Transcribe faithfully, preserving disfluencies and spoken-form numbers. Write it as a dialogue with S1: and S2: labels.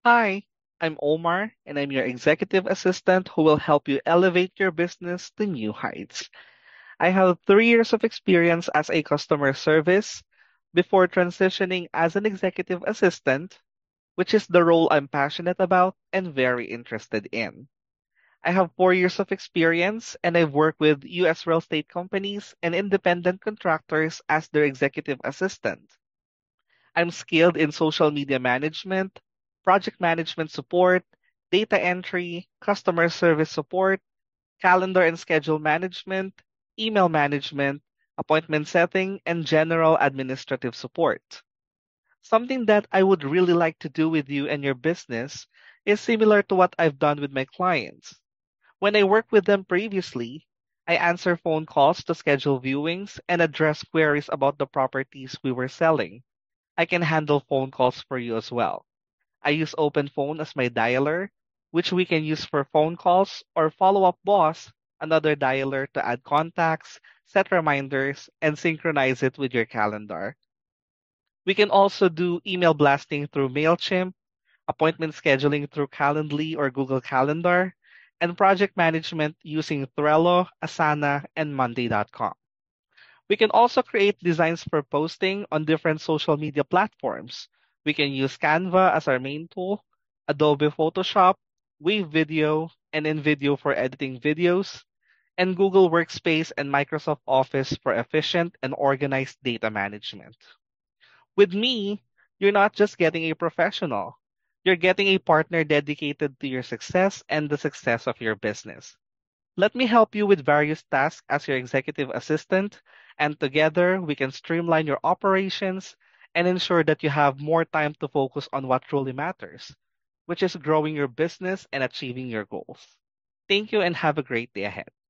S1: Hi, I'm Omar, and I'm your executive assistant who will help you elevate your business to new heights. I have three years of experience as a customer service before transitioning as an executive assistant, which is the role I'm passionate about and very interested in. I have four years of experience, and I've worked with U S real estate companies and independent contractors as their executive assistant. I'm skilled in social media management, project management support, data entry, customer service support, calendar and schedule management, email management, appointment setting, and general administrative support. Something that I would really like to do with you and your business is similar to what I've done with my clients. When I worked with them previously, I answer phone calls to schedule viewings and address queries about the properties we were selling. I can handle phone calls for you as well. I use OpenPhone as my dialer, which we can use for phone calls, or Follow Up Boss, another dialer to add contacts, set reminders, and synchronize it with your calendar. We can also do email blasting through MailChimp, appointment scheduling through Calendly or Google Calendar, and project management using Trello, Asana, and Monday dot com. We can also create designs for posting on different social media platforms. We can use Canva as our main tool, Adobe Photoshop, Wave Video, and InVideo for editing videos, and Google Workspace and Microsoft Office for efficient and organized data management. With me, you're not just getting a professional, you're getting a partner dedicated to your success and the success of your business. Let me help you with various tasks as your executive assistant, and together we can streamline your operations and ensure that you have more time to focus on what truly matters, which is growing your business and achieving your goals. Thank you and have a great day ahead.